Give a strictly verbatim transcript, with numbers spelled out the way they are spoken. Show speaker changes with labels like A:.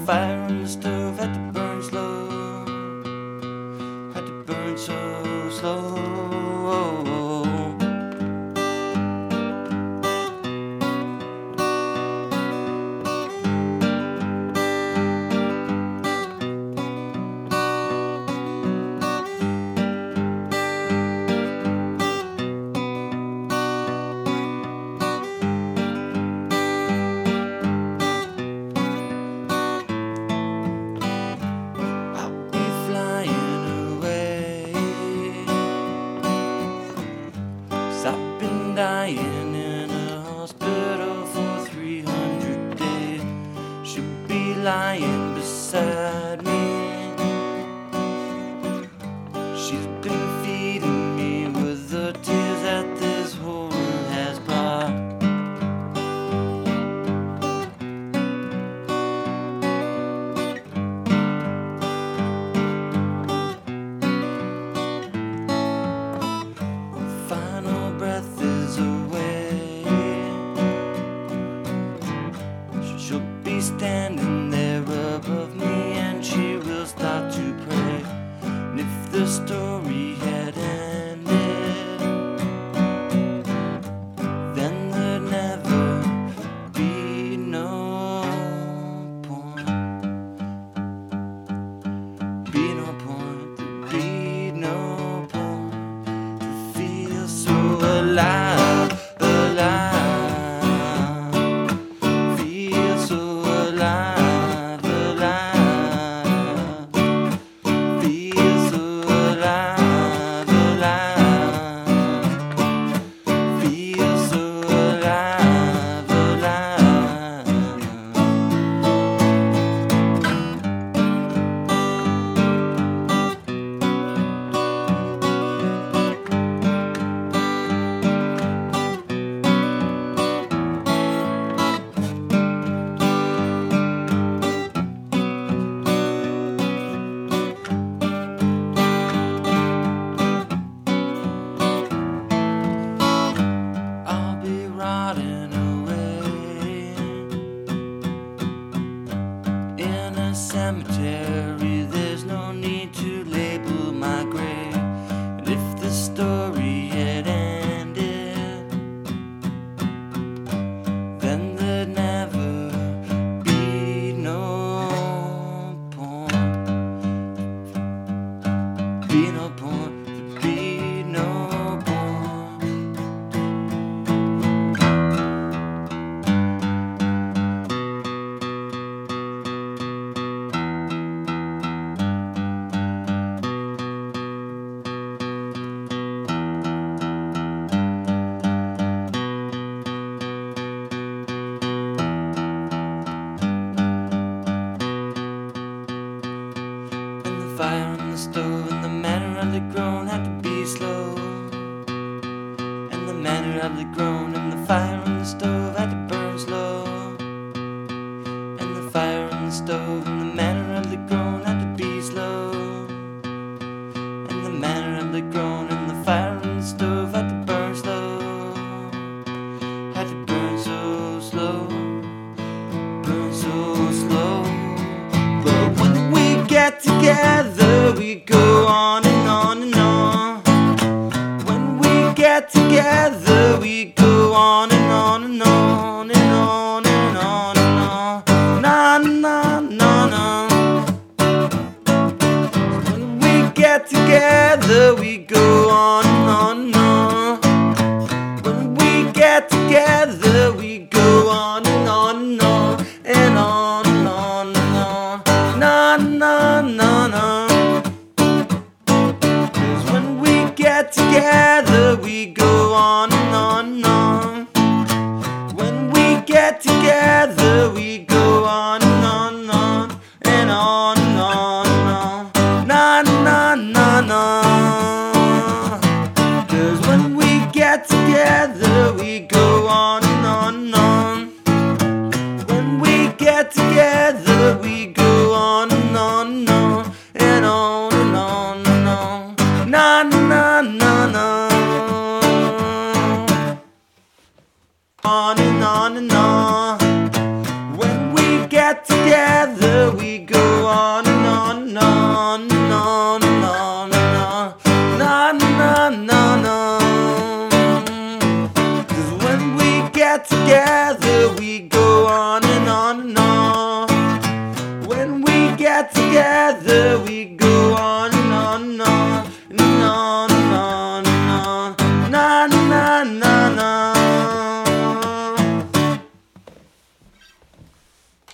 A: fire on the stove had to burn slow, had to burn so slow. I've been dying in a hospital for three hundred days. She'll be lying beside me. She's been feeding me with the tears that this hole has blocked. Final breath is away. She'll be standing there above me, and she will start to pray. And if the story had ended, then there'd never be no point. Be no point, there'd be no point to feel so alive, alive, feel so alive, alive, feel so alive, alive, feel so alive, alive. I'll be rotting away in a cemetery. There's no need to label my grave. And if the story had ended, then there'd never be no point. Be no point, there'd be no point. And the fire on the stove and the manner of the groan had to be slow. And the manner of the groan and the fire on the stove had to burn slow. And the fire on the stove and the manner of the groan had to be slow. And the manner of the groan and the fire on the stove had to burn slow. Had to burn so slow, burn so slow. But when we get together, we go on and on and on. When we get together, we go on and on and on and on and on and on. Na na na na. When we get together, we go on and on and on. When we get together, we go on and on and on and on and on and on. Na na na na. 'Cause when we get together, we go on and on and on. When we get together, we go on and on and on and on and on and on. Na na na na. 'Cause when we get together, we go on and on and on. When we get together, we go on and on and on get together, we go